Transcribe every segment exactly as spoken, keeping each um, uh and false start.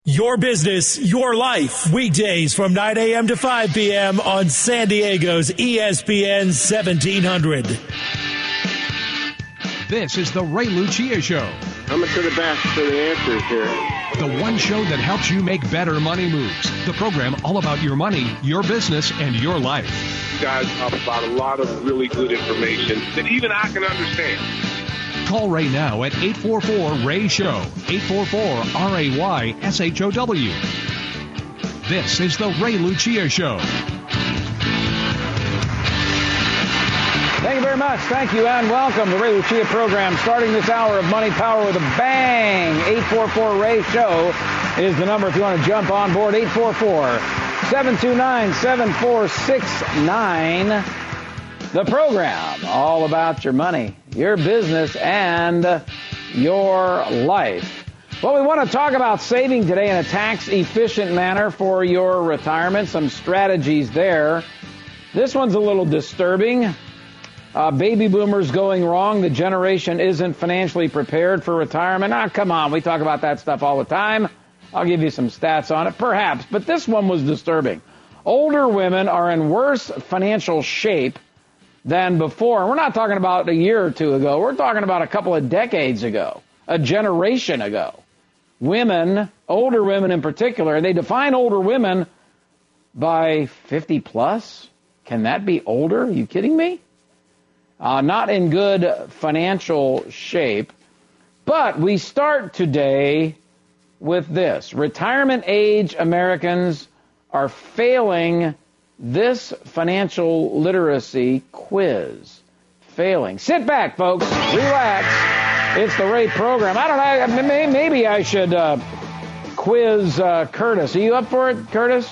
Your business, your life, weekdays from nine a.m. to five p.m. on San Diego's E S P N seventeen hundred. This is the Ray Lucia Show. Coming to the best for the answers here. The one show that helps you make better money moves. The program all about your money, your business, and your life. You guys talk about a lot of really good information that even I can understand. Call Ray now at eight four four, R A Y, SHOW, eight four four, R A Y, S H O W. This is the Ray Lucia Show. Thank you very much. Thank you and welcome to the Ray Lucia program. Starting this hour of Money Power with a bang. eight four four, R A Y, SHOW is the number if you want to jump on board. eight four four, seven two nine, seven four six nine. The program all about your money, your business, and your life. Well, we want to talk about saving today in a tax-efficient manner for your retirement. Some strategies there. This one's a little disturbing. Uh, baby boomers going wrong. The generation isn't financially prepared for retirement. Ah, come on. We talk about that stuff all the time. I'll give you some stats on it, perhaps. But this one was disturbing. Older women are in worse financial shape than before. And we're not talking about a year or two ago. We're talking about a couple of decades ago, a generation ago. Women, older women in particular, and they define older women by fifty plus. Can that be older? Are you kidding me? Uh, not in good financial shape. But we start today with this. Retirement age Americans are failing this financial literacy quiz. Failing. Sit back, folks. Relax. It's the Ray program. I don't know. Maybe I should uh, quiz uh, Curtis. Are you up for it, Curtis?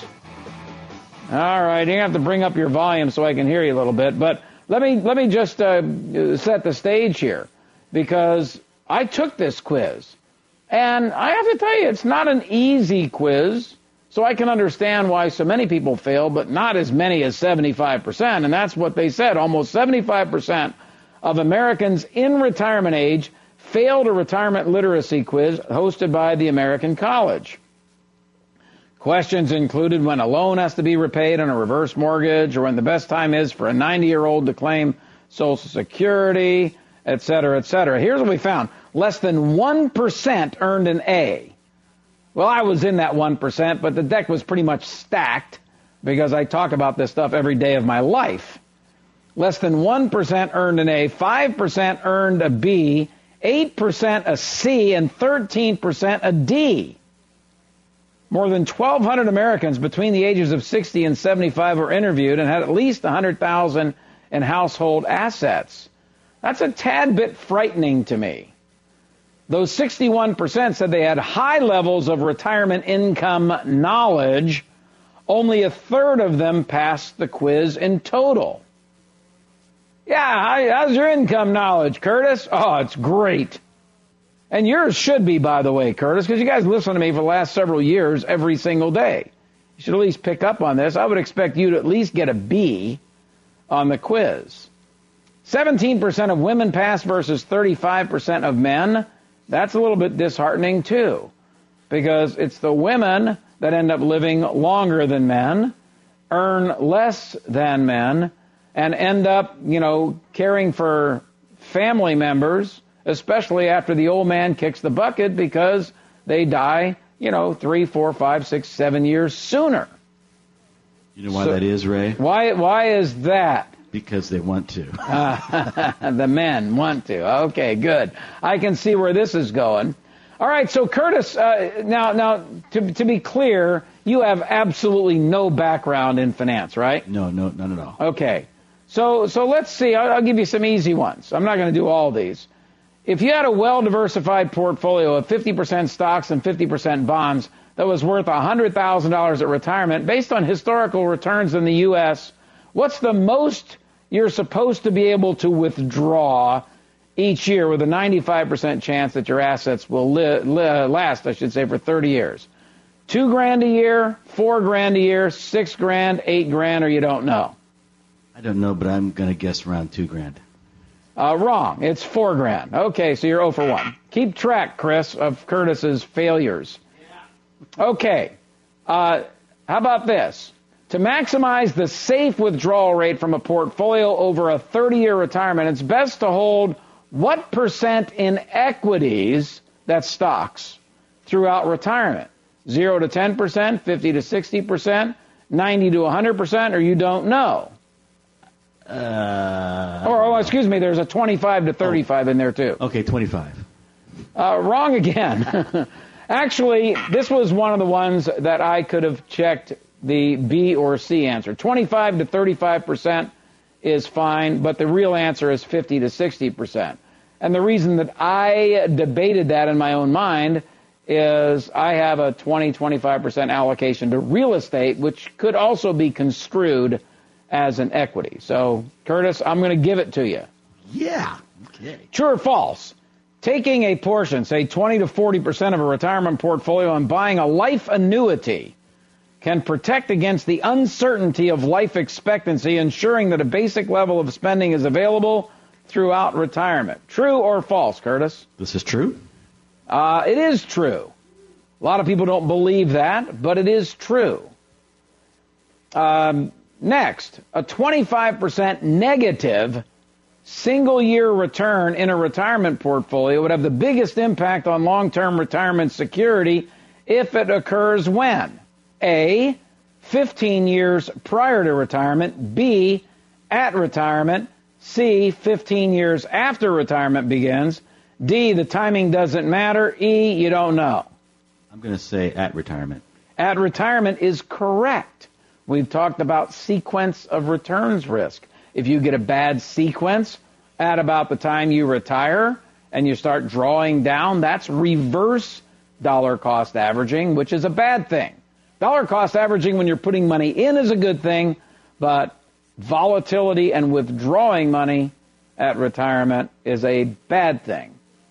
All right. You have to bring up your volume so I can hear you a little bit. But let me let me just uh, set the stage here, because I took this quiz, and I have to tell you, it's not an easy quiz. So I can understand why so many people fail, but not as many as seventy-five percent. And that's what they said. Almost seventy-five percent of Americans in retirement age failed a retirement literacy quiz hosted by the American College. Questions included when a loan has to be repaid on a reverse mortgage, or when the best time is for a ninety-year-old to claim Social Security, et cetera, et cetera. Here's what we found. Less than one percent earned an A. Well, I was in that one percent, but the deck was pretty much stacked because I talk about this stuff every day of my life. Less than one percent earned an A, five percent earned a B, eight percent a C, and thirteen percent a D. More than twelve hundred Americans between the ages of sixty and seventy-five were interviewed and had at least one hundred thousand dollars in household assets. That's a tad bit frightening to me. Those sixty-one percent said they had high levels of retirement income knowledge. Only a third of them passed the quiz in total. Yeah, how's your income knowledge, Curtis? Oh, it's great. And yours should be, by the way, Curtis, because you guys listen to me for the last several years every single day. You should at least pick up on this. I would expect you to at least get a B on the quiz. seventeen percent of women passed versus thirty-five percent of men. That's a little bit disheartening, too, because it's the women that end up living longer than men, earn less than men, and end up, you know, caring for family members, especially after the old man kicks the bucket, because they die, you know, three, four, five, six, seven years sooner. You know why So, that is, Ray? Why, why is that? Because they want to. Uh, the men want to. Okay, good. I can see where this is going. All right, so Curtis, uh, now, now to, to be clear, you have absolutely no background in finance, right? No, no, none at all. Okay, so so let's see. I'll, I'll give you some easy ones. I'm not going to do all these. If you had a well-diversified portfolio of fifty percent stocks and fifty percent bonds that was worth one hundred thousand dollars at retirement, based on historical returns in the U S, what's the most you're supposed to be able to withdraw each year with a ninety-five percent chance that your assets will li- li- last, I should say, for thirty years? Two grand a year, four grand a year, six grand, eight grand, or you don't know? I don't know, but I'm going to guess around two grand. Uh, wrong. It's four grand. Okay, so you're zero for one. Keep track, Chris, of Curtis's failures. Okay. Uh, how about this? To maximize the safe withdrawal rate from a portfolio over a thirty-year retirement, it's best to hold what percent in equities, that's stocks, throughout retirement? zero to ten percent, fifty to sixty percent, ninety to one hundred percent, or you don't know? Uh, or, oh, excuse me, there's a twenty-five to thirty-five oh. in there, too. Okay, twenty-five. Uh, wrong again. Actually, this was one of the ones that I could have checked the B or C answer. twenty-five to thirty-five percent is fine, but the real answer is fifty to sixty percent. And the reason that I debated that in my own mind is I have a twenty, twenty-five percent allocation to real estate, which could also be construed as an equity. So, Curtis, I'm going to give it to you. Yeah. Okay. True or false? Taking a portion, say twenty to forty percent of a retirement portfolio and buying a life annuity can protect against the uncertainty of life expectancy, ensuring that a basic level of spending is available throughout retirement. True or false, Curtis? This is true? Uh, it is true. A lot of people don't believe that, but it is true. Um, next, a twenty-five percent negative single-year return in a retirement portfolio would have the biggest impact on long-term retirement security if it occurs when? A, fifteen years prior to retirement. B, at retirement. C, fifteen years after retirement begins. D, the timing doesn't matter. E, you don't know. I'm going to say at retirement. At retirement is correct. We've talked about sequence of returns risk. If you get a bad sequence at about the time you retire and you start drawing down, that's reverse dollar cost averaging, which is a bad thing. Dollar cost averaging when you're putting money in is a good thing, but volatility and withdrawing money at retirement is a bad thing.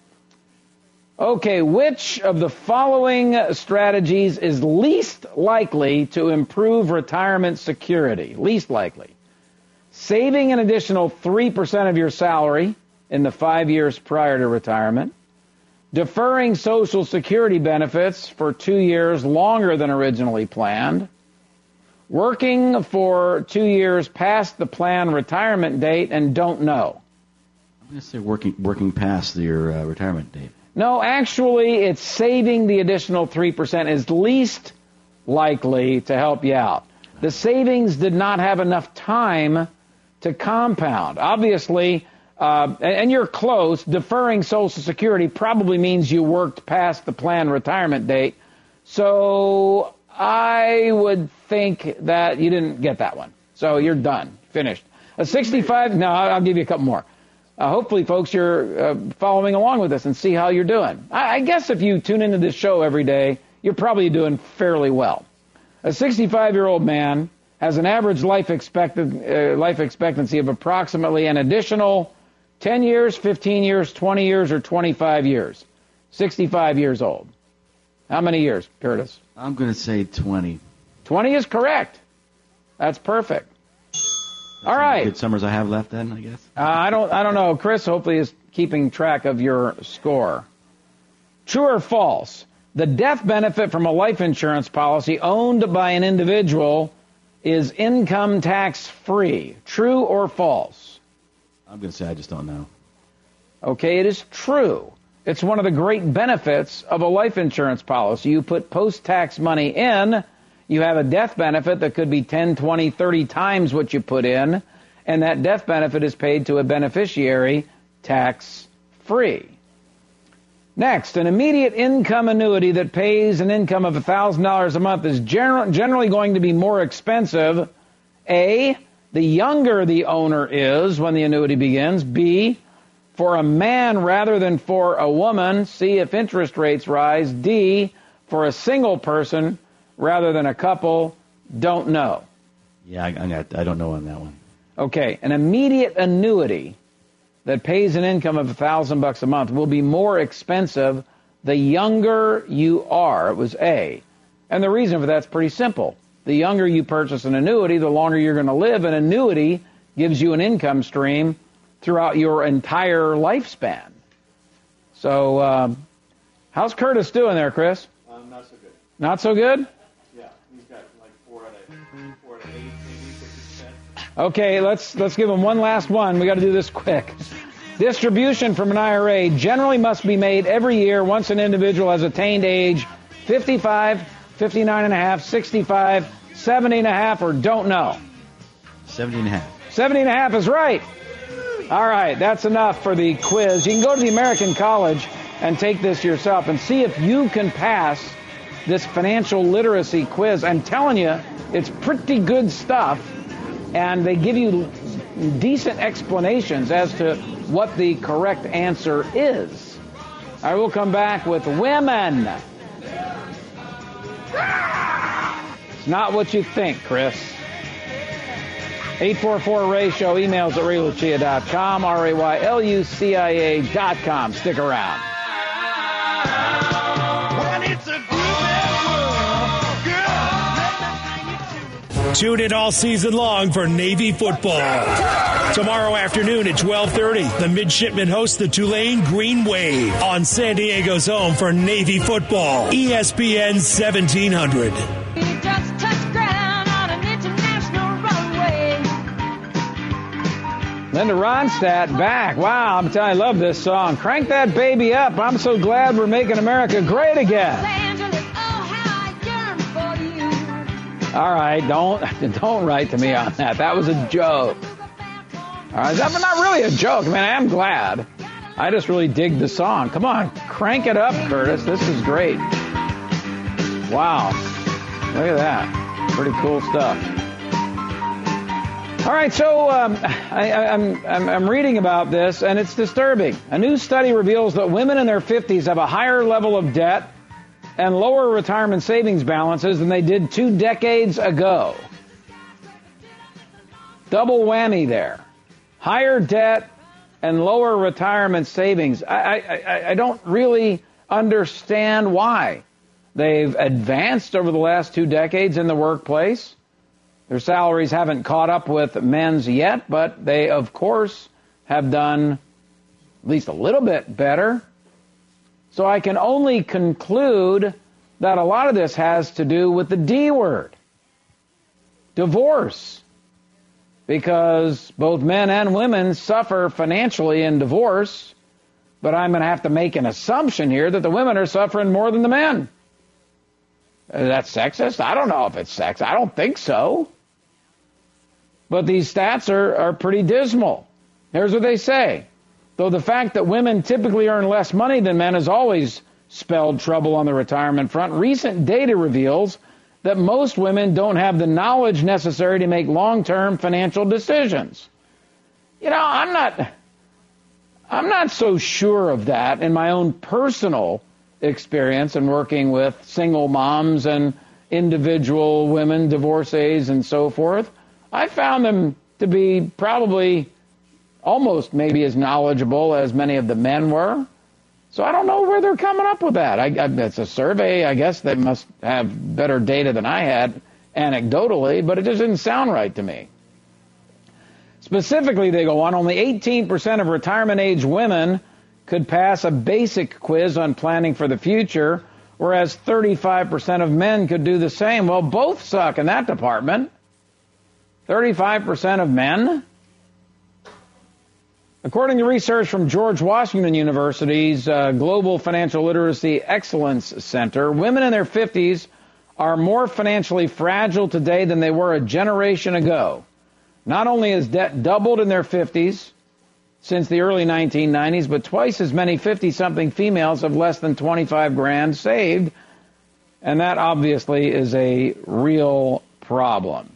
Okay, which of the following strategies is least likely to improve retirement security? Least likely. Saving an additional three percent of your salary in the five years prior to retirement. Deferring Social Security benefits for two years longer than originally planned. Working for two years past the planned retirement date and don't know. I'm going to say working working past your uh, retirement date. No, actually, it's saving the additional three percent is least likely to help you out. The savings did not have enough time to compound. Obviously, uh, and you're close, deferring Social Security probably means you worked past the planned retirement date. So I would think that you didn't get that one. So you're done. Finished. A sixty-five, no, I'll give you a couple more. Uh, hopefully, folks, you're uh, following along with us and see how you're doing. I, I guess if you tune into this show every day, you're probably doing fairly well. A sixty-five-year-old man has an average life, expected, uh, life expectancy of approximately an additional ten years, fifteen years, twenty years, or twenty-five years. sixty-five years old. How many years, Curtis? I'm going to say twenty. twenty is correct. That's perfect. That's all right. Good summers I have left then, I guess. Uh, I don't. I don't know. Chris hopefully is keeping track of your score. True or false? The death benefit from a life insurance policy owned by an individual is income tax free. True or false? I'm going to say I just don't know. Okay, it is true. It's one of the great benefits of a life insurance policy. You put post-tax money in, you have a death benefit that could be ten, twenty, thirty times what you put in, and that death benefit is paid to a beneficiary tax-free. Next, an immediate income annuity that pays an income of one thousand dollars a month is gener- generally going to be more expensive. A, the younger the owner is when the annuity begins. B, for a man rather than for a woman. C, if interest rates rise. D, for a single person rather than a couple. Don't know. Yeah, I, I, got, I don't know on that one. Okay, an immediate annuity that pays an income of a thousand bucks a month will be more expensive the younger you are. It was A. And the reason for that's pretty simple. The younger you purchase an annuity, the longer you're going to live. An annuity gives you an income stream throughout your entire lifespan. So, um, how's Curtis doing there, Chris? Um, not so good. Not so good? Yeah, he's got like four out of four out of eight, maybe fifty percent. Okay, let's let's give him one last one. We got to do this quick. Distribution from an I R A generally must be made every year once an individual has attained age fifty-five, fifty-nine and a half, sixty-five, seventy and a half, or don't know. seventy and a half. seventy and a half is right. All right, that's enough for the quiz. You can go to the American College and take this yourself and see if you can pass this financial literacy quiz. I'm telling you, it's pretty good stuff, and they give you decent explanations as to what the correct answer is. I will come back with women. It's not what you think, Chris. eight four four Ray Show, emails at ray lucia dot com, R A Y L U C I A dot com. Stick around. Tune in all season long for Navy football. Tomorrow afternoon at twelve thirty, the midshipmen host the Tulane Green Wave on San Diego's home for Navy football, E S P N seventeen hundred. Linda Ronstadt back. Wow, I'm telling you, I love this song. Crank that baby up. I'm so glad we're making America great again. All right, don't don't write to me on that. That was a joke. All right, that's not really a joke. I mean, I am glad. I just really dig the song. Come on, crank it up, Curtis. This is great. Wow, look at that. Pretty cool stuff. All right, so um, I, I'm, I'm I'm reading about this, and it's disturbing. A new study reveals that women in their fifties have a higher level of debt and lower retirement savings balances than they did two decades ago. Double whammy there. Higher debt and lower retirement savings. I, I, I don't really understand why. They've advanced over the last two decades in the workplace. Their salaries haven't caught up with men's yet, but they, of course, have done at least a little bit better. So I can only conclude that a lot of this has to do with the D word, divorce, because both men and women suffer financially in divorce, but I'm going to have to make an assumption here that the women are suffering more than the men. Is that sexist? I don't know if it's sexist. I don't think so. But these stats are, are pretty dismal. Here's what they say. Though the fact that women typically earn less money than men has always spelled trouble on the retirement front, recent data reveals that most women don't have the knowledge necessary to make long-term financial decisions. You know, I'm not, I'm not so sure of that in my own personal experience in working with single moms and individual women, divorcees, and so forth. I found them to be probably almost maybe as knowledgeable as many of the men were. So I don't know where they're coming up with that. I, I, it's a survey. I guess they must have better data than I had anecdotally, but it just didn't sound right to me. Specifically, they go on, only eighteen percent of retirement-age women could pass a basic quiz on planning for the future, whereas thirty-five percent of men could do the same. Well, both suck in that department. thirty-five percent of men. According to research from George Washington University's uh, Global Financial Literacy Excellence Center, women in their fifties are more financially fragile today than they were a generation ago. Not only has debt doubled in their fifties since the early nineteen nineties, but twice as many fifty-something females have less than twenty-five grand saved, and that obviously is a real problem.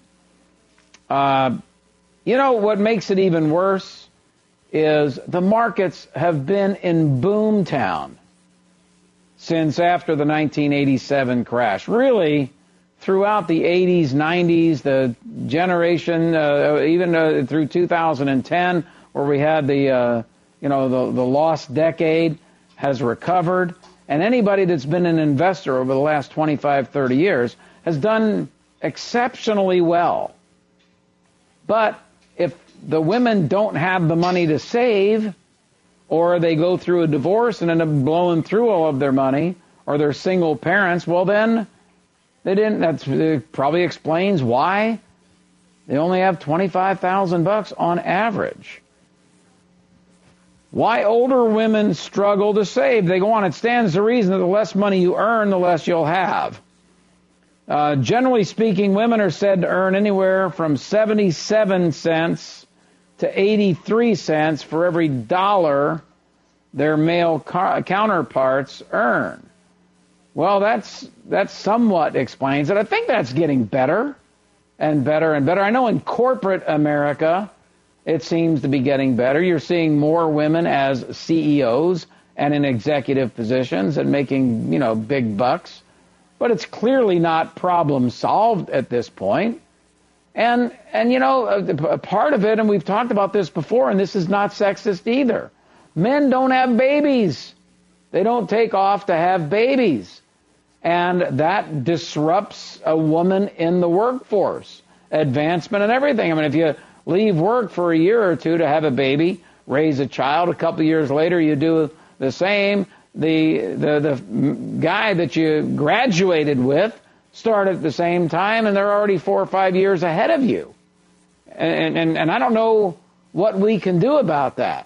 Uh, you know what makes it even worse is the markets have been in boom town since after the nineteen eighty-seven crash. Really, throughout the eighties, nineties, the generation, uh, even uh, through two thousand ten, where we had the, uh, you know, the, the lost decade, has recovered. And anybody that's been an investor over the last twenty-five, thirty years has done exceptionally well. But if the women don't have the money to save, or they go through a divorce and end up blowing through all of their money, or they're single parents, well then They didn't. That's it probably explains why they only have twenty-five thousand bucks on average. Why older women struggle to save. They go on, it stands to reason that the less money you earn, the less you'll have. Uh, generally speaking, women are said to earn anywhere from seventy-seven cents to eighty-three cents for every dollar their male car- counterparts earn. Well, that's that somewhat explains it. I think that's getting better and better and better. I know in corporate America, it seems to be getting better. You're seeing more women as C E Os and in executive positions and making, you know, big bucks. But it's clearly not problem solved at this point. And, and you know, a, a part of it, and we've talked about this before, and this is not sexist either. Men don't have babies. They don't take off to have babies. And that disrupts a woman in the workforce, advancement and everything. I mean, if you leave work for a year or two to have a baby, raise a child, a couple of years later you do the same. The, the, the guy that you graduated with started at the same time, and they're already four or five years ahead of you. And, and, and I don't know what we can do about that.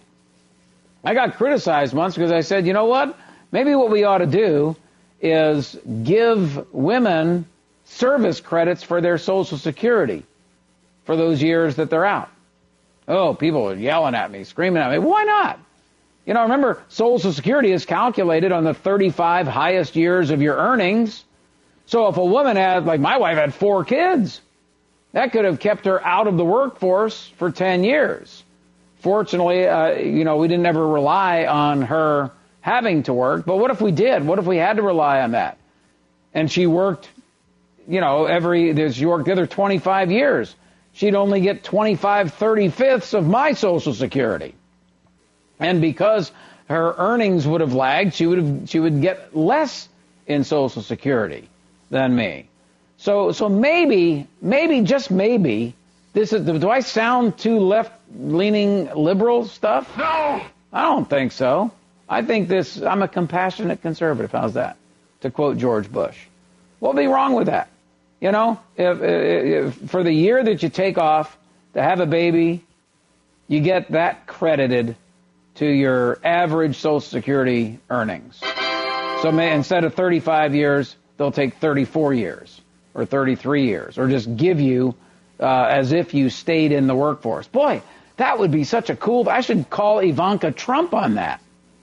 I got criticized once because I said, you know what? Maybe what we ought to do is give women service credits for their Social Security for those years that they're out. Oh, people are yelling at me, screaming at me. Why not? You know, remember, Social Security is calculated on the thirty-five highest years of your earnings. So if a woman had, like my wife had four kids, that could have kept her out of the workforce for ten years. Fortunately, uh, you know, we didn't ever rely on her having to work. But what if we did? What if we had to rely on that? And she worked, you know, every, she worked the other twenty-five years. She'd only get twenty-five thirty-fifths of my Social Security. And because her earnings would have lagged, she would have, she would get less in Social Security than me. So, so maybe, maybe, just maybe, this is, do I sound too left-leaning liberal stuff? No! I don't think so. I think this, I'm a compassionate conservative. How's that? To quote George Bush. What would be wrong with that? You know, if, if for the year that you take off to have a baby, you get that credited to your average Social Security earnings. So may, instead of thirty-five years, they'll take thirty-four years or thirty-three years, or just give you uh, as if you stayed in the workforce. Boy, that would be such a cool, I should call Ivanka Trump on that.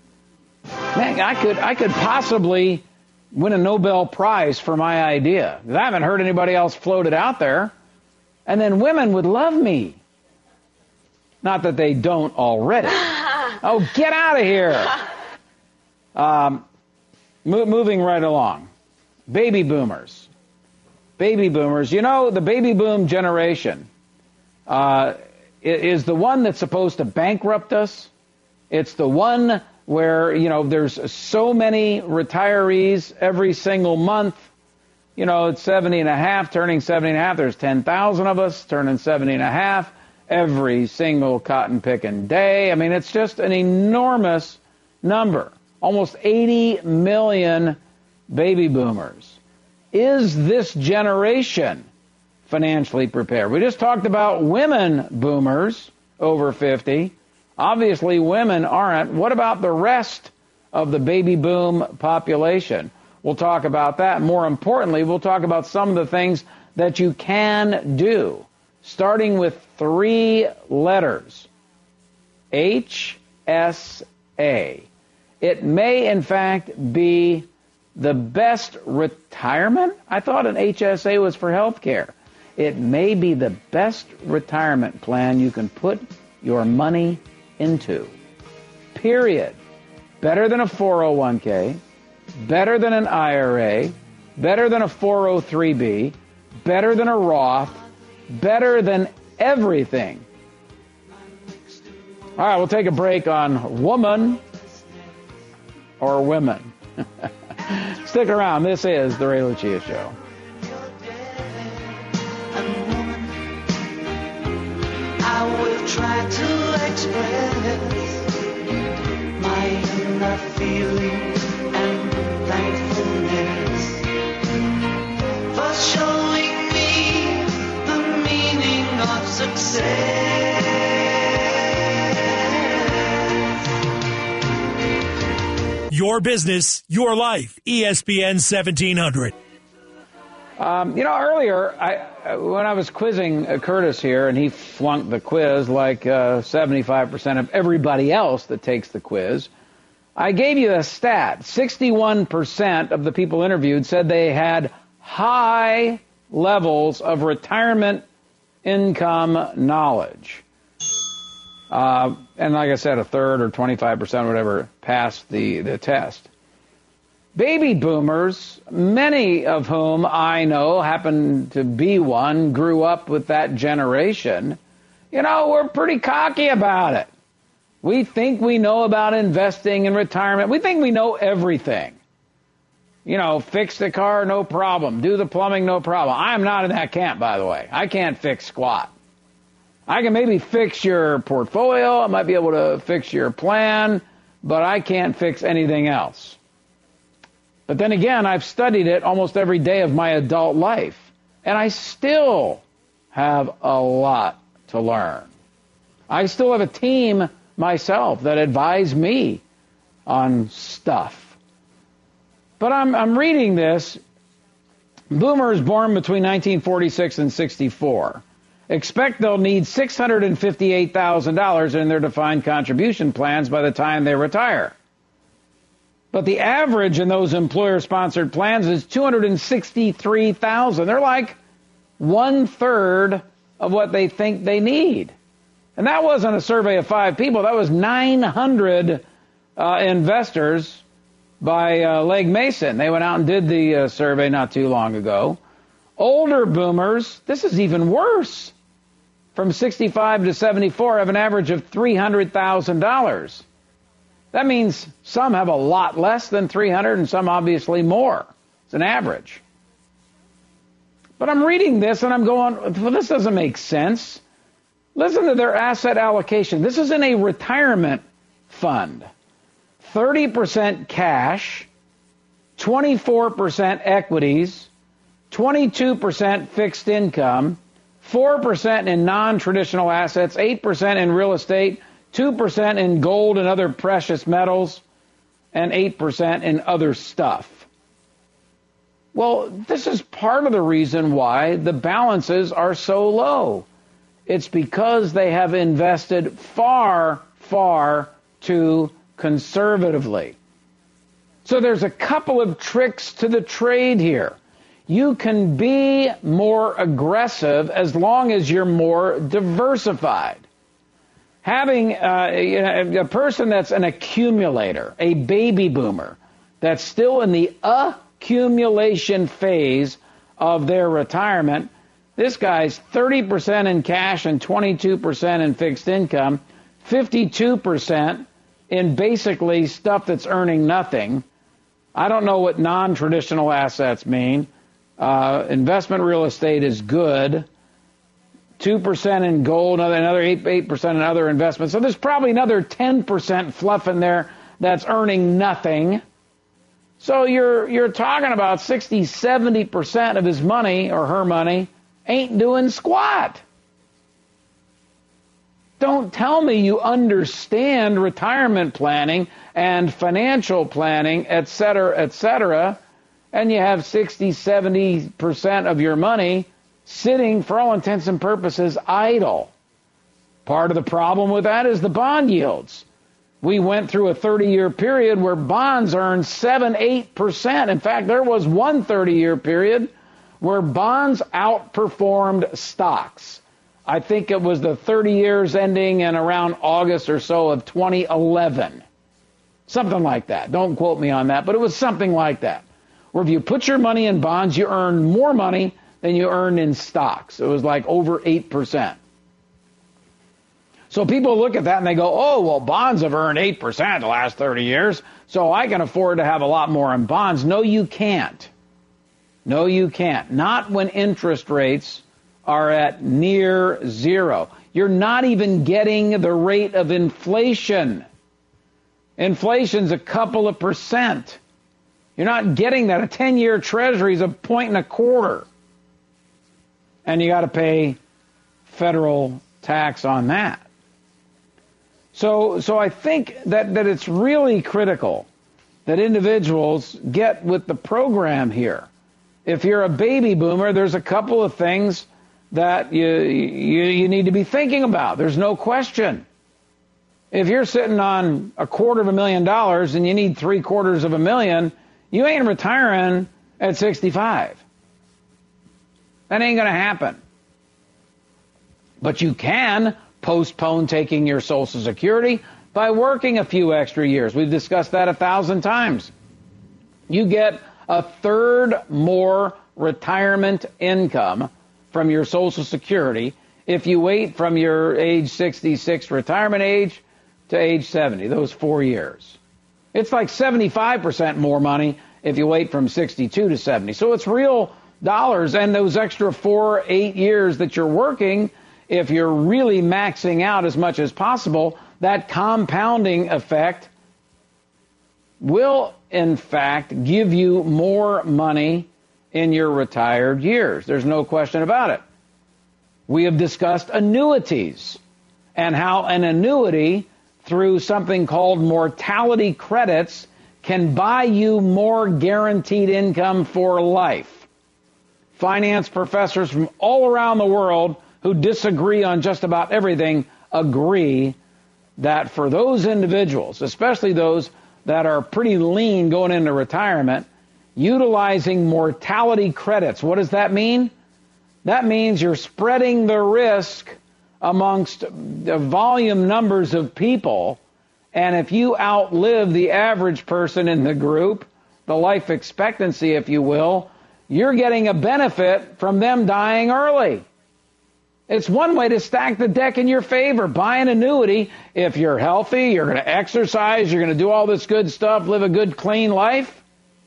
Man, I could, I could possibly win a Nobel Prize for my idea. I haven't heard anybody else float it out there. And then women would love me. Not that they don't already. Oh, get out of here. Um, mo- moving right along. Baby boomers. Baby boomers. You know, the baby boom generation uh, is the one that's supposed to bankrupt us. It's the one where, you know, there's so many retirees every single month. You know, it's seventy and a half, turning seventy and a half. There's ten thousand of us turning seventy and a half every single cotton picking day. I mean, it's just an enormous number. Almost eighty million baby boomers. Is this generation financially prepared? We just talked about women boomers over fifty. Obviously, women aren't. What about the rest of the baby boom population? We'll talk about that. More importantly, we'll talk about some of the things that you can do, starting with three letters. H S A. It may, in fact, be the best retirement. I thought an H S A was for health care. It may be the best retirement plan you can put your money into. Period. Better than a four oh one k, better than an I R A, better than a four oh three b, better than a Roth, better than everything. All right, we'll take a break on woman or women. Stick around. This is The Ray Lucia Show. I will try to express my inner feelings and thankfulness for Your business, your life. E S P N seventeen hundred. Um, you know, earlier, I, when I was quizzing uh, Curtis here, and he flunked the quiz like uh, seventy-five percent of everybody else that takes the quiz, I gave you a stat. sixty-one percent of the people interviewed said they had high levels of retirement income knowledge. Uh, and like I said, a third or twenty-five percent, whatever, passed the, the test. Baby boomers, many of whom I know happen to be one, grew up with that generation. You know, we're pretty cocky about it. We think we know about investing in retirement. We think we know everything. You know, fix the car, no problem. Do the plumbing, no problem. I'm not in that camp, by the way. I can't fix squat. I can maybe fix your portfolio. I might be able to fix your plan, but I can't fix anything else. But then again, I've studied it almost every day of my adult life, and I still have a lot to learn. I still have a team myself that advise me on stuff. But I'm, I'm reading this. Boomers born between nineteen forty-six and sixty-four expect they'll need six hundred fifty-eight thousand dollars in their defined contribution plans by the time they retire. But the average in those employer-sponsored plans is two hundred sixty-three thousand dollars. They're like one-third of what they think they need. And that wasn't a survey of five people. That was nine hundred uh, investors by uh, Legg Mason. They went out and did the uh, survey not too long ago. Older boomers, this is even worse. From sixty-five to seventy-four have an average of three hundred thousand dollars. That means some have a lot less than three hundred and some obviously more. It's an average. But I'm reading this and I'm going, well, this doesn't make sense. Listen to their asset allocation. This is in a retirement fund. thirty percent cash, twenty-four percent equities, twenty-two percent fixed income, four percent in non-traditional assets, eight percent in real estate, two percent in gold and other precious metals, and eight percent in other stuff. Well, this is part of the reason why the balances are so low. It's because they have invested far, far too conservatively. So there's a couple of tricks to the trade here. You can be more aggressive as long as you're more diversified. Having uh, a person that's an accumulator, a baby boomer, that's still in the accumulation phase of their retirement, this guy's thirty percent in cash and twenty-two percent in fixed income, fifty-two percent in basically stuff that's earning nothing. I don't know what non-traditional assets mean. Uh, investment real estate is good. two percent in gold, another eight percent in other investments. So there's probably another ten percent fluff in there that's earning nothing. So you're you're talking about sixty, seventy percent of his money or her money ain't doing squat. Don't tell me you understand retirement planning and financial planning, et cetera, et cetera, and you have sixty, seventy percent of your money sitting, for all intents and purposes, idle. Part of the problem with that is the bond yields. We went through a thirty-year period where bonds earned seven, eight percent. In fact, there was one thirty-year period where bonds outperformed stocks. I think it was the thirty years ending in around August or so of twenty eleven. Something like that. Don't quote me on that, but it was something like that. Where if you put your money in bonds, you earn more money than you earned in stocks. It was like over eight percent. So people look at that and they go, oh, well, bonds have earned eight percent the last thirty years, so I can afford to have a lot more in bonds. No, you can't. No, you can't. Not when interest rates are at near zero. You're not even getting the rate of inflation. Inflation's a couple of percent. You're not getting that. A ten-year treasury is a point and a quarter. And you got to pay federal tax on that. So, so I think that, that it's really critical that individuals get with the program here. If you're a baby boomer, there's a couple of things that you, you, you need to be thinking about. There's no question. If you're sitting on a quarter of a million dollars and you need three quarters of a million, you ain't retiring at sixty-five. That ain't going to happen. But you can postpone taking your Social Security by working a few extra years. We've discussed that a thousand times. You get a third more retirement income from your Social Security if you wait from your age sixty-six retirement age to age seventy, those four years. It's like seventy-five percent more money if you wait from sixty-two to seventy. So it's real dollars, and those extra four, eight years that you're working, if you're really maxing out as much as possible, that compounding effect will, in fact, give you more money in your retired years. There's no question about it. We have discussed annuities and how an annuity, through something called mortality credits, can buy you more guaranteed income for life. Finance professors from all around the world who disagree on just about everything agree that for those individuals, especially those that are pretty lean going into retirement, utilizing mortality credits. What does that mean? That means you're spreading the risk amongst the volume numbers of people, and if you outlive the average person in the group, the life expectancy, if you will, you're getting a benefit from them dying early. It's one way to stack the deck in your favor. Buy an annuity. If you're healthy, you're going to exercise, you're going to do all this good stuff, live a good, clean life,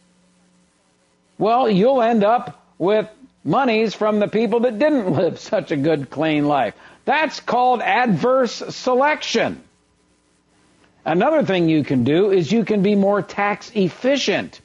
well, you'll end up with monies from the people that didn't live such a good, clean life. That's called adverse selection. Another thing you can do is you can be more tax efficient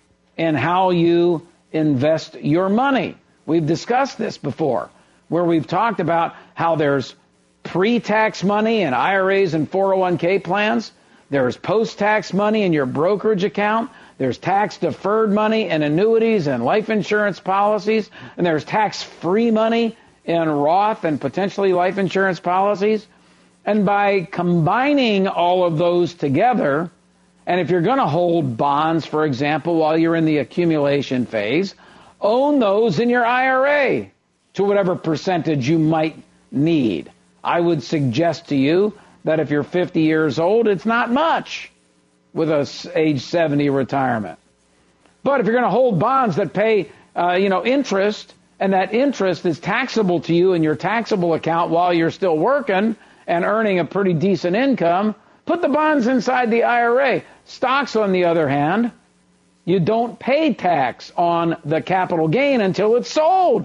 in how you invest your money. We've discussed this before, where we've talked about how there's pre-tax money in I R As and four oh one k plans. There's post-tax money in your brokerage account. There's tax-deferred money in annuities and life insurance policies. And there's tax-free money in Roth and potentially life insurance policies. And by combining all of those together, and if you're going to hold bonds, for example, while you're in the accumulation phase, own those in your I R A to whatever percentage you might need. I would suggest to you that if you're fifty years old, it's not much with a age seventy retirement. But if you're going to hold bonds that pay, uh, you know, interest, and that interest is taxable to you in your taxable account while you're still working and earning a pretty decent income, put the bonds inside the I R A. Stocks, on the other hand, you don't pay tax on the capital gain until it's sold.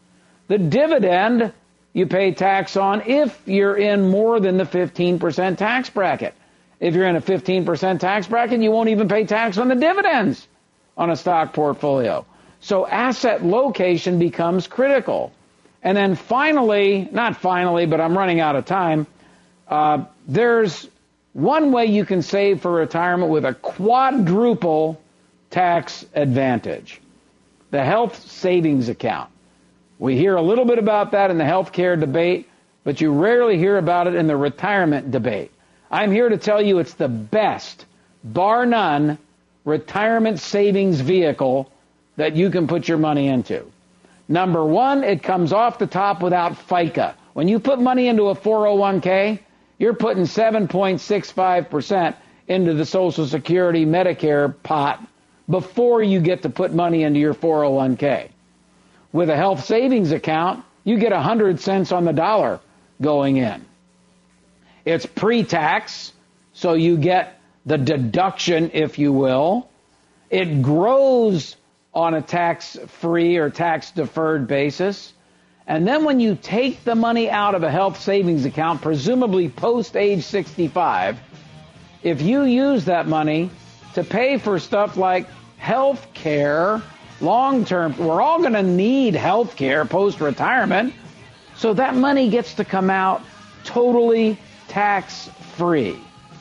The dividend you pay tax on if you're in more than the fifteen percent tax bracket. If you're in a fifteen percent tax bracket, you won't even pay tax on the dividends on a stock portfolio. So asset location becomes critical. And then finally, not finally, but I'm running out of time, uh, there's one way you can save for retirement with a quadruple tax advantage: the health savings account. We hear a little bit about that in the healthcare debate, but you rarely hear about it in the retirement debate. I'm here to tell you it's the best, bar none, retirement savings vehicle that you can put your money into. Number one, it comes off the top without FICA. When you put money into a four oh one k, you're putting seven point six five percent into the Social Security Medicare pot before you get to put money into your four oh one k. With a health savings account, you get one hundred cents on the dollar going in. It's pre-tax, so you get the deduction, if you will. It grows on a tax-free or tax-deferred basis. And then when you take the money out of a health savings account, presumably post-age sixty-five, if you use that money to pay for stuff like health care, long-term, we're all going to need health care post-retirement. So that money gets to come out totally tax-free.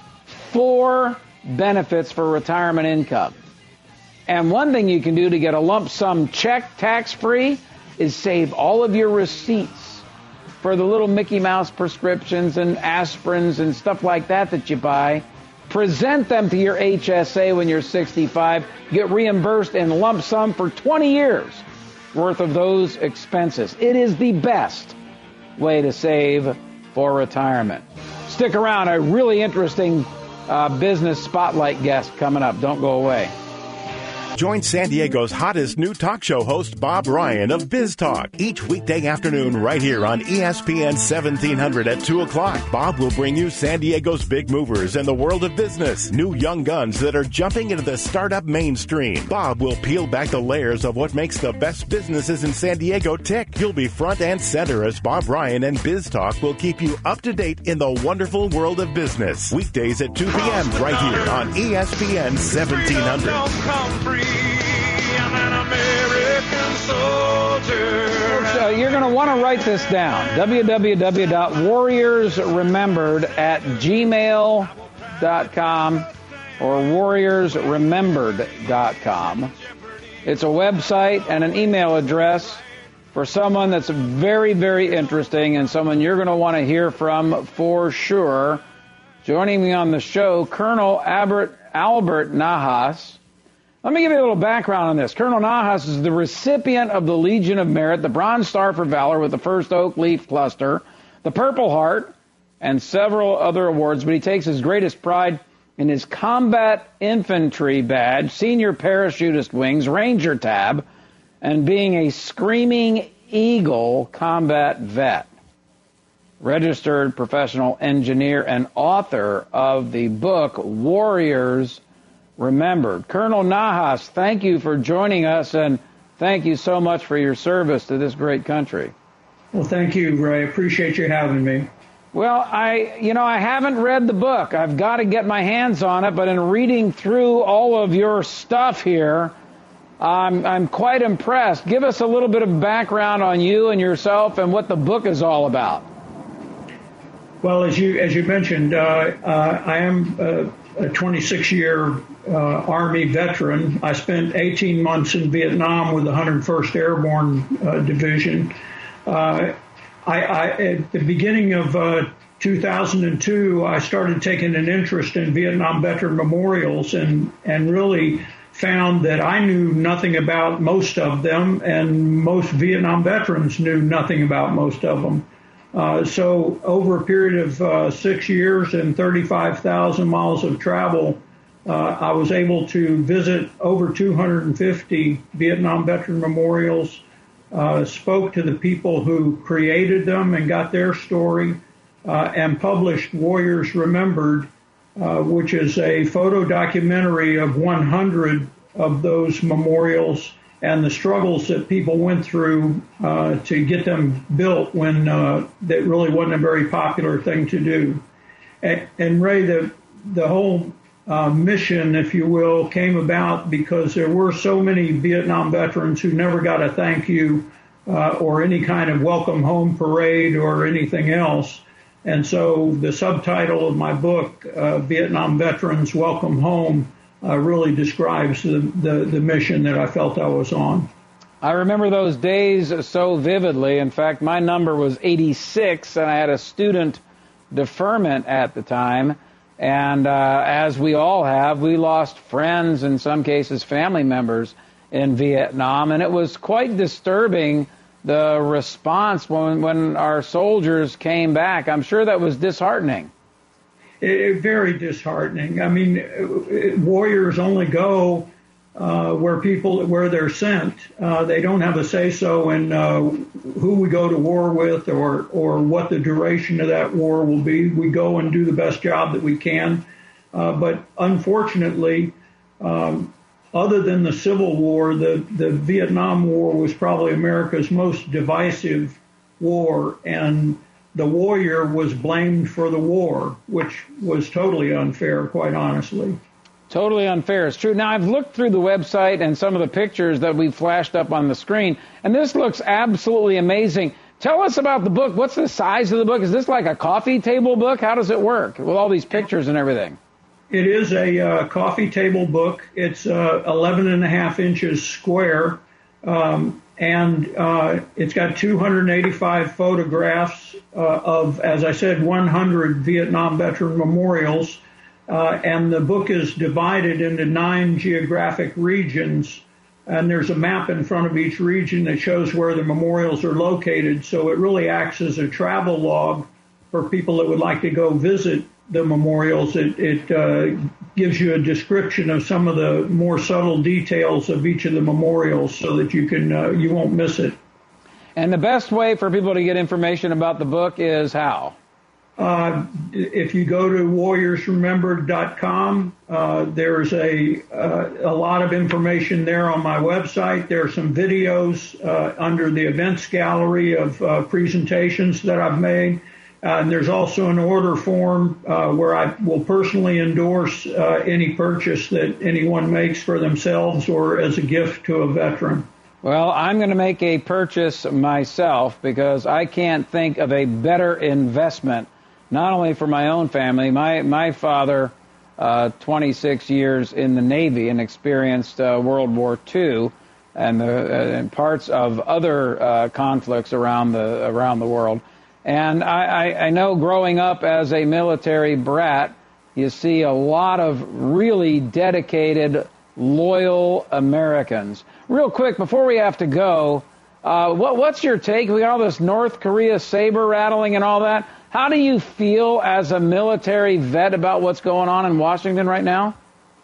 Four benefits for retirement income. And one thing you can do to get a lump sum check tax-free is save all of your receipts for the little Mickey Mouse prescriptions and aspirins and stuff like that that you buy. Present them to your H S A when you're sixty-five. Get reimbursed in lump sum for twenty years worth of those expenses. It is the best way to save for retirement. Stick around. A really interesting uh, business spotlight guest coming up. Don't go away. Join San Diego's hottest new talk show host, Bob Ryan of Biz Talk, each weekday afternoon right here on E S P N seventeen hundred at two o'clock. Bob will bring you San Diego's big movers and the world of business, new young guns that are jumping into the startup mainstream. Bob will peel back the layers of what makes the best businesses in San Diego tick. You'll be front and center as Bob Ryan and Biz Talk will keep you up to date in the wonderful world of business. Weekdays at two p.m. right here on E S P N seventeen hundred. I'm an American soldier. So you're going to want to write this down. w w w dot warriors remembered at gmail dot com or warriors remembered dot com. It's a website and an email address for someone that's very, very interesting and someone you're going to want to hear from for sure. Joining me on the show, Colonel Albert, Albert Nahas. Let me give you a little background on this. Colonel Nahas is the recipient of the Legion of Merit, the Bronze Star for Valor with the first Oak Leaf Cluster, the Purple Heart, and several other awards, but he takes his greatest pride in his Combat Infantry Badge, Senior Parachutist Wings, Ranger Tab, and being a Screaming Eagle combat vet. Registered professional engineer and author of the book Warriors Remembered. Colonel Nahas, thank you for joining us, and thank you so much for your service to this great country. Well, thank you, Ray. Appreciate you having me. Well, I, you know, I haven't read the book. I've got to get my hands on it, but in reading through all of your stuff here, I'm, I'm quite impressed. Give us a little bit of background on you and yourself and what the book is all about. Well, as you as you mentioned, uh, uh, I am uh, a twenty-six year uh, Army veteran. I spent eighteen months in Vietnam with the one hundred first Airborne uh, Division. Uh, I, I, at the beginning of uh, two thousand two, I started taking an interest in Vietnam veteran memorials and, and really found that I knew nothing about most of them, and most Vietnam veterans knew nothing about most of them. Uh, so over a period of uh, six years and thirty-five thousand miles of travel, uh, I was able to visit over two hundred fifty Vietnam veteran memorials, uh, spoke to the people who created them and got their story, uh, and published Warriors Remembered, uh, which is a photo documentary of one hundred of those memorials and the struggles that people went through uh, to get them built when uh, that really wasn't a very popular thing to do. And, and Ray, the, the whole uh, mission, if you will, came about because there were so many Vietnam veterans who never got a thank you uh, or any kind of welcome home parade or anything else. And so the subtitle of my book, uh, Vietnam Veterans Welcome Home, Uh, really describes the, the, the mission that I felt I was on. I remember those days so vividly. In fact, my number was eighty-six, and I had a student deferment at the time. And uh, as we all have, we lost friends, in some cases family members, in Vietnam. And it was quite disturbing, the response when, when our soldiers came back. I'm sure that was disheartening. It, very disheartening. I mean, it, warriors only go uh, where people where they're sent. Uh, they don't have a say so in uh, who we go to war with or or what the duration of that war will be. We go and do the best job that we can. Uh, but unfortunately, um, other than the Civil War, the the Vietnam War was probably America's most divisive war, and the warrior was blamed for the war, which was totally unfair, quite honestly. Totally unfair. It's true. Now, I've looked through the website and some of the pictures that we flashed up on the screen, and this looks absolutely amazing. Tell us about the book. What's the size of the book? Is this like a coffee table book? How does it work with all these pictures and everything? It is a uh, coffee table book. It's uh, eleven and a half inches square, um, and uh, it's got two hundred eighty-five photographs uh, of, as I said, one hundred Vietnam veteran memorials. Uh, and the book is divided into nine geographic regions, and there's a map in front of each region that shows where the memorials are located. So it really acts as a travel log for people that would like to go visit the memorials. It, it uh, gives you a description of some of the more subtle details of each of the memorials so that you can uh, you won't miss it. And the best way for people to get information about the book is how? Uh, if you go to warriors remembered dot com, uh, there's a uh, a lot of information there on my website. There are some videos uh, under the events gallery of uh, presentations that I've made. Uh, and there's also an order form uh, where I will personally endorse uh, any purchase that anyone makes for themselves or as a gift to a veteran. Well, I'm going to make a purchase myself because I can't think of a better investment, not only for my own family. My my father, uh, twenty-six years in the Navy and experienced uh, World War Two and, the, uh, and parts of other uh, conflicts around the around the world. And I, I, I know growing up as a military brat, you see a lot of really dedicated, loyal Americans. Real quick, before we have to go, uh, what, what's your take? We got all this North Korea saber rattling and all that. How do you feel as a military vet about what's going on in Washington right now?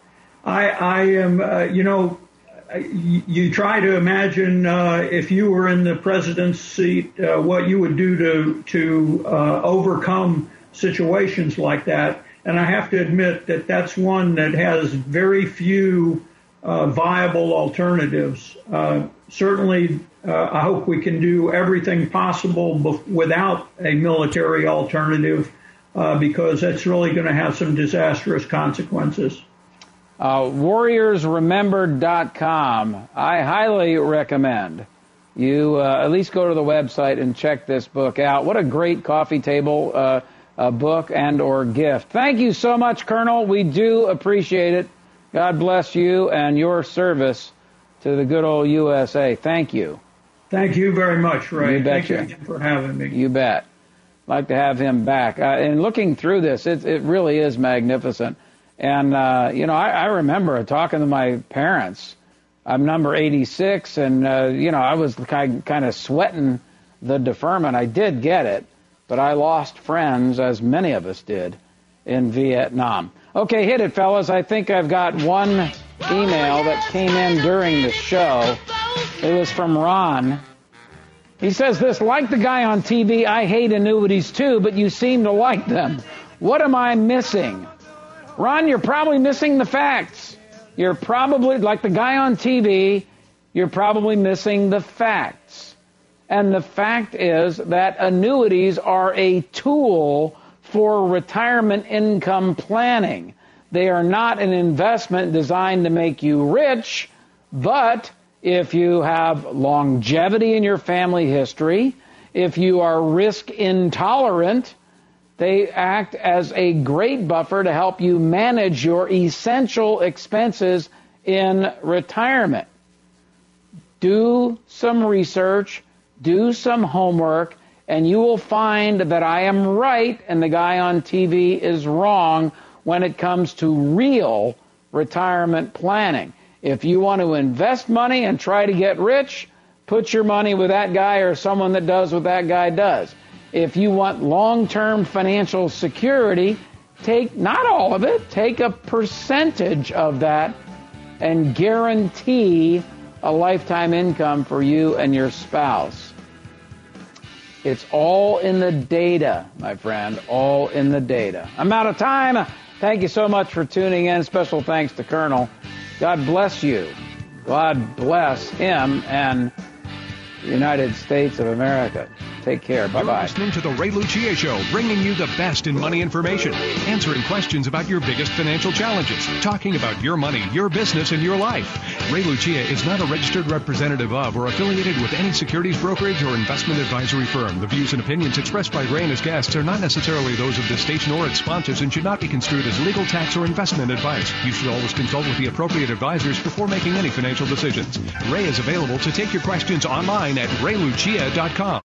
I, I am, uh, you know, you, you try to imagine uh, if you were in the president's seat, uh, what you would do to to uh, overcome situations like that. And I have to admit that that's one that has very few uh, viable alternatives. Uh, certainly, uh, I hope we can do everything possible bef- without a military alternative, uh, because that's really going to have some disastrous consequences. Uh, warriors remembered dot com. I highly recommend you uh, at least go to the website and check this book out. What a great coffee table uh, uh, book and or gift. Thank you so much, Colonel. We do appreciate it. God bless you and your service to the good old U S A. Thank you. Thank you very much, Ray. You betcha. Thank you again for having me. You bet. Like to have him back. Uh, and looking through this, it, it really is magnificent. And, uh, you know, I, I remember talking to my parents. I'm number eighty-six, and, uh, you know, I was kind, kind of sweating the deferment. I did get it, but I lost friends, as many of us did, in Vietnam. Okay, hit it, fellas. I think I've got one email that came in during the show. It was from Ron. He says this, like the guy on T V, I hate annuities too, but you seem to like them. What am I missing? Ron, you're probably missing the facts. You're probably, like the guy on T V, you're probably missing the facts. And the fact is that annuities are a tool for retirement income planning. They are not an investment designed to make you rich, but if you have longevity in your family history, if you are risk intolerant, they act as a great buffer to help you manage your essential expenses in retirement. Do some research, do some homework, and you will find that I am right and the guy on T V is wrong when it comes to real retirement planning. If you want to invest money and try to get rich, put your money with that guy or someone that does what that guy does. If you want long-term financial security, take not all of it, take a percentage of that and guarantee a lifetime income for you and your spouse. It's all in the data, my friend, all in the data. I'm out of time. Thank you so much for tuning in. Special thanks to Colonel. God bless you. God bless him and the United States of America. Take care. Bye-bye. You're listening to The Ray Lucia Show, bringing you the best in money information, answering questions about your biggest financial challenges, talking about your money, your business, and your life. Ray Lucia is not a registered representative of or affiliated with any securities brokerage or investment advisory firm. The views and opinions expressed by Ray and his guests are not necessarily those of this station or its sponsors and should not be construed as legal, tax, or investment advice. You should always consult with the appropriate advisors before making any financial decisions. Ray is available to take your questions online at ray lucia dot com.